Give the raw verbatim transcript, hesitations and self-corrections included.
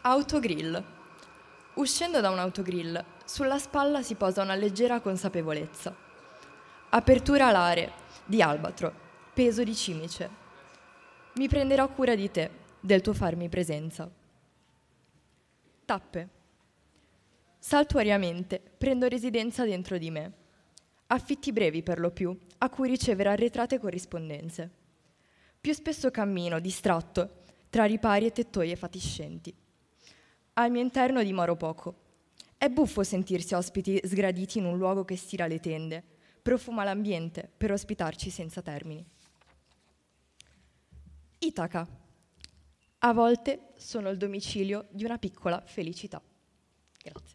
Autogrill. Uscendo da un autogrill, sulla spalla si posa una leggera consapevolezza. Apertura alare di albatro, peso di cimice. Mi prenderò cura di te, del tuo farmi presenza. Tappe. Saltuariamente prendo residenza dentro di me. Affitti brevi per lo più, a cui ricevere arretrate corrispondenze. Più spesso cammino, distratto, tra ripari e tettoie fatiscenti. Al mio interno dimoro poco. È buffo sentirsi ospiti sgraditi in un luogo che stira le tende, profuma l'ambiente per ospitarci senza termini. Itaca. A volte sono il domicilio di una piccola felicità. Grazie.